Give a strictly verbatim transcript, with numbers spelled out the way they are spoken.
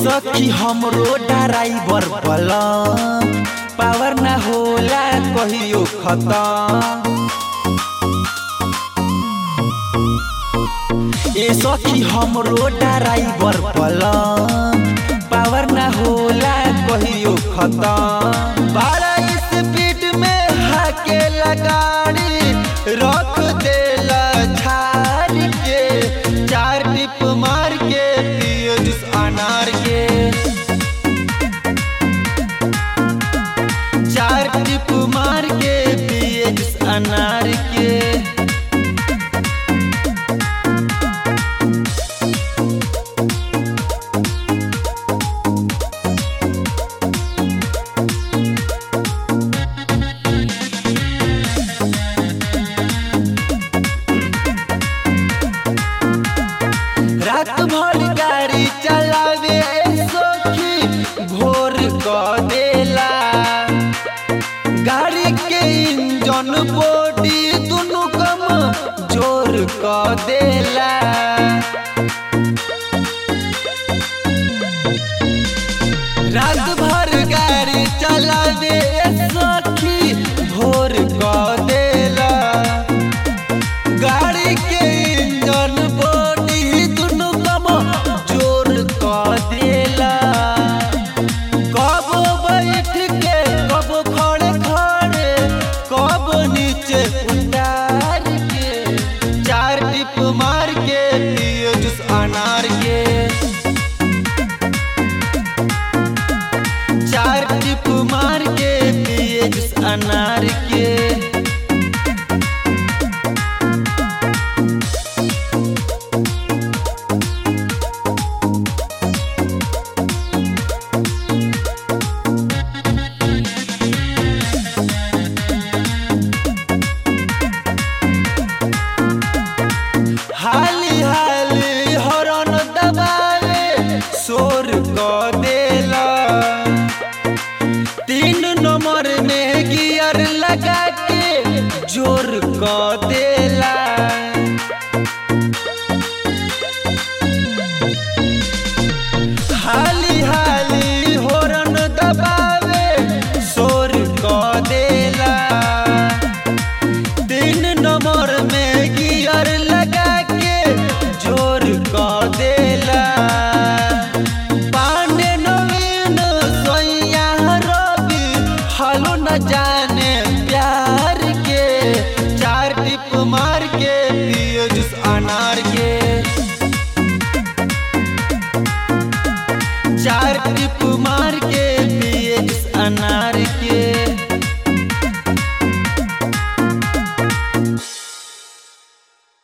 सखी हमरो ड्राइवर बला पावर ना होला कहियो खत्म। ए सखी हमरो ड्राइवर बला पावर ना होला कहियो खत्म। बारह स्पीड में हाके लगाड़ी रख देला झाड़ के, चार टिप मार के पियो जूस अनार के, चार टिप मार के पियो जूस अनार के। रात भर गाड़ी चलावे सखी भोर क देला, गाड़ी के इंजन बॉडी दोनों कम जोर क देला। रात भर गाड़ी चलावे सखी भोर क देला, गाड़ी के इंजन उतार के, चार टिप मार के पियो जूस अनार के, चार टिप मार के पियो जूस अनार के। हाली हाली हॉर्न दबावे शोर क देला, तीन नंबर में गियर लगा के जोर क देला।